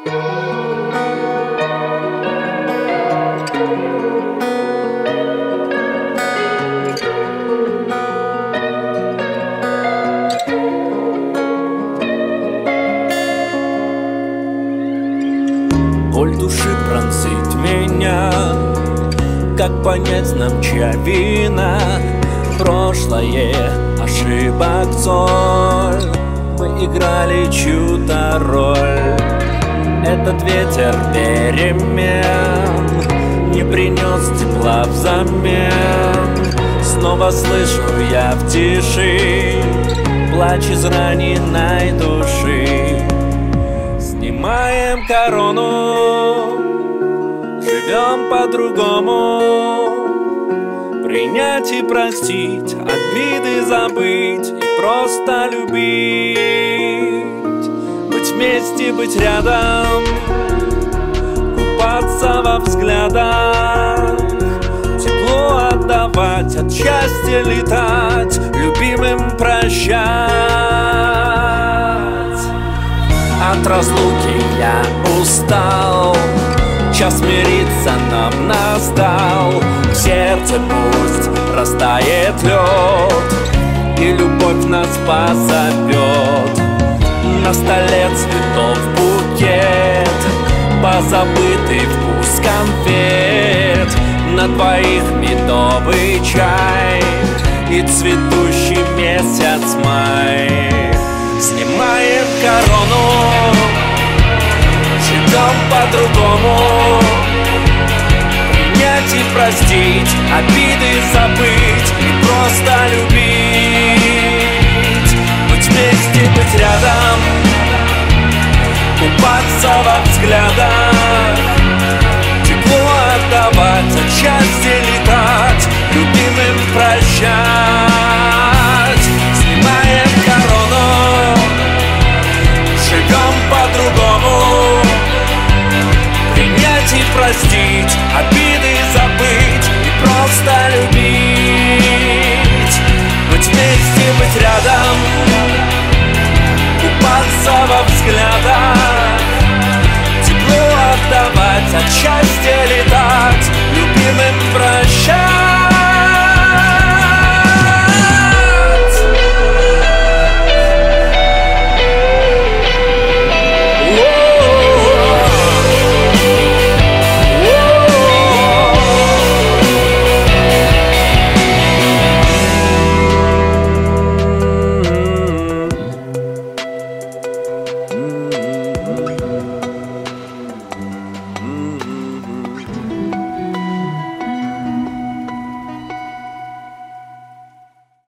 Боль души пронзит меня. Как понять нам, чья вина? Прошлое ошибок соль. Мы играли чью-то роль. Этот ветер перемен не принес тепла взамен. Снова слышу я в тиши плач израненной души. Снимаем корону, живем по-другому. Принять и простить, обиды забыть и просто любить. Быть вместе, быть рядом, купаться во взглядах, тепло отдавать, от счастья летать, любимым прощать. От разлуки я устал, час мириться нам настал. В сердце пусть растает лед, и любовь нас позовет. На столе цветов букет, позабытый вкус конфет. На двоих медовый чай и цветущий месяц май. Снимаем корону, живем по-другому. Принять и простить, обиды забыть и просто любить. Быть вместе, быть рядом, купаться во взглядах, тепло отдавать, от счастья летать, любимым прощать. Снимаем корону, живем по-другому. Принять и простить, обиды